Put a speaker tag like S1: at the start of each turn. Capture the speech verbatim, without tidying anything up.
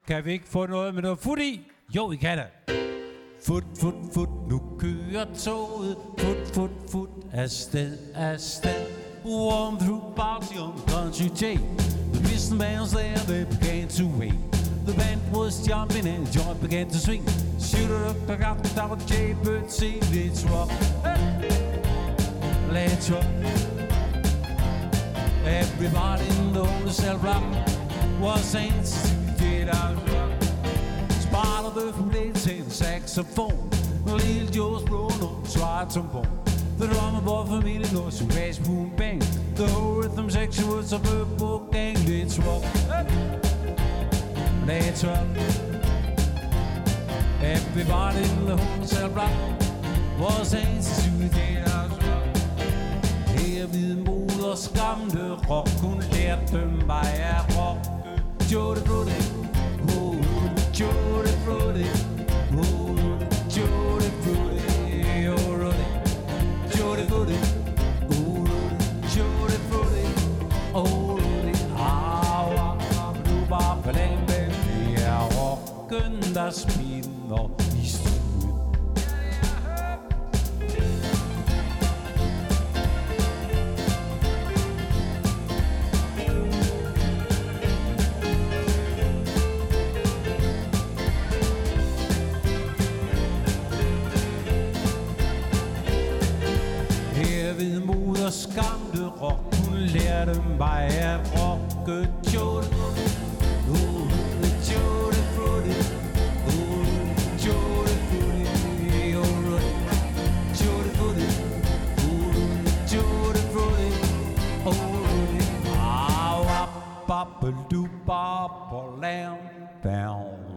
S1: Kan vi ikke få noget med noget fut i? Jo, vi kan da. Fut, fut, fut, nu kører toget. Fut, fut, fut, afsted, afsted. Warm through party on country J. The businessman was there, they began to wait. The band was jumping and the joint began to swing. Shoot it up, I got the top of J-Bird, say let's rock. Hey. Let's rock. Everybody in the whole cell block was dancing to get out rock. Sparta Bøffen played til en saxofon. Lille Joe's blowing on tried trombone. The drummer boy for me to go to bass boom bang. The whole rhythm section was a purple gang. Let's rock. Let's rock. Everybody in the whole cell block was dancing to get out rock. Her ved moders gamle rock, hun lærte mig at rocke. Jody Brody, oh, Jody Brody, oh, Jody Brody, oh, Brody, Jody Brody, oh, Jody Brody, oh, Brody, ah, ah, du bare på den bænd, det er rocken, der spinner i stuen. Ved moders gamle rock, hun lærte mig at rocke. Jody Brody, oh, Jody Brody, oh, Jody Brody, oh, Jody Brody, oh, Jody Brody, oh, ah, wap, bap, du, bap, lam, down.